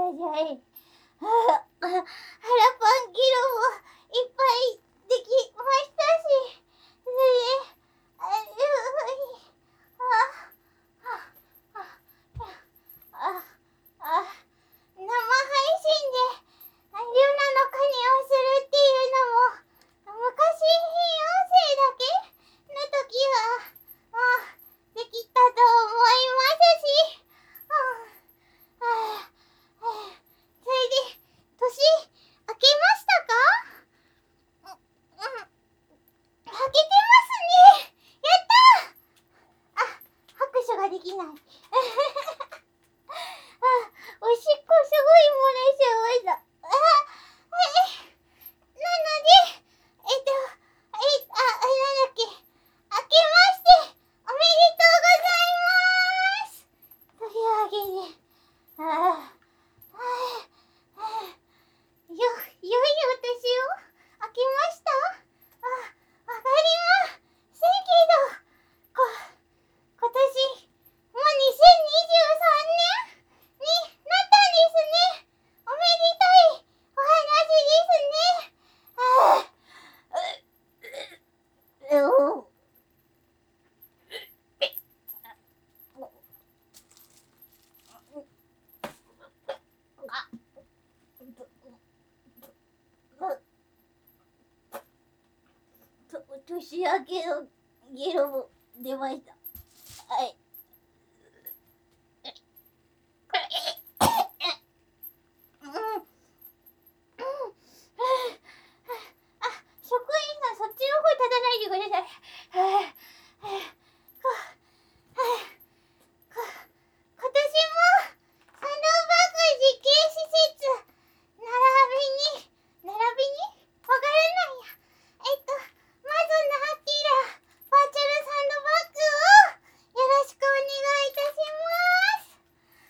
い。腹パン議論もいっぱいできましたし、それで、生配信で、リュナの鐘をするっていうのも、昔、音声だけの時は、できたと思いますし、それで、年明けましたか？明けてますね。やったー。拍手ができない。おしっこすごい漏れしました。なので、なんだっけ、明けましておめでとうございます。というわけで、良いお年を明けました？わかりませんけど、今年、もう2023年になったんですね。おめでたいお話ですね。年明けのゲロも出ました。はい。職員さん、そっちの方立たないでください。今年もサンドバッグ実験施設並びにわからないや。まずナッティラバーチャルサンドバッグをよろしくお願いいたします。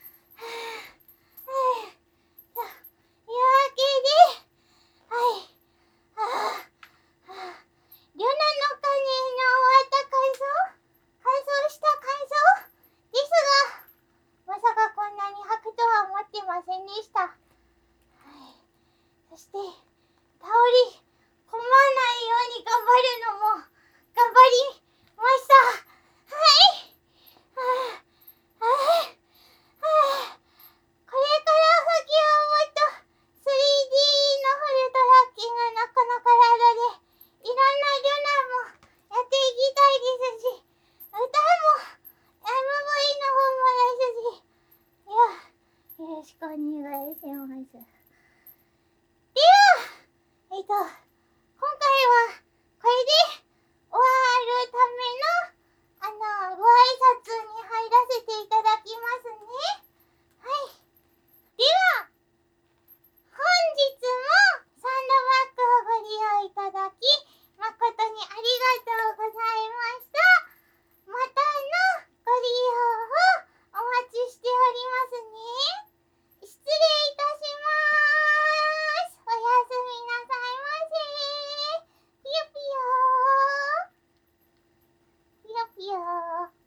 というわけで、リュナの鐘の終わった完走した感想ですが、まさかこんなに吐くとは思ってませんでした。そして、倒れ込まないように頑張るのも頑張りました。はい。これから先はもっと 3D のフルトラッキングのこの体でいろんなリュナもやっていきたいですし、歌も MV の方もですし、よろしくお願いします。では、今回はこれで終わるためのご挨拶に入らせていただきますね。はい。では、本日もサンドバッグをご利用いただき誠にありがとうございました。またのご利用をお待ちしておりますね。失礼いたします。おやすみなさいませ。ぴよぴよー。ぴよぴよー。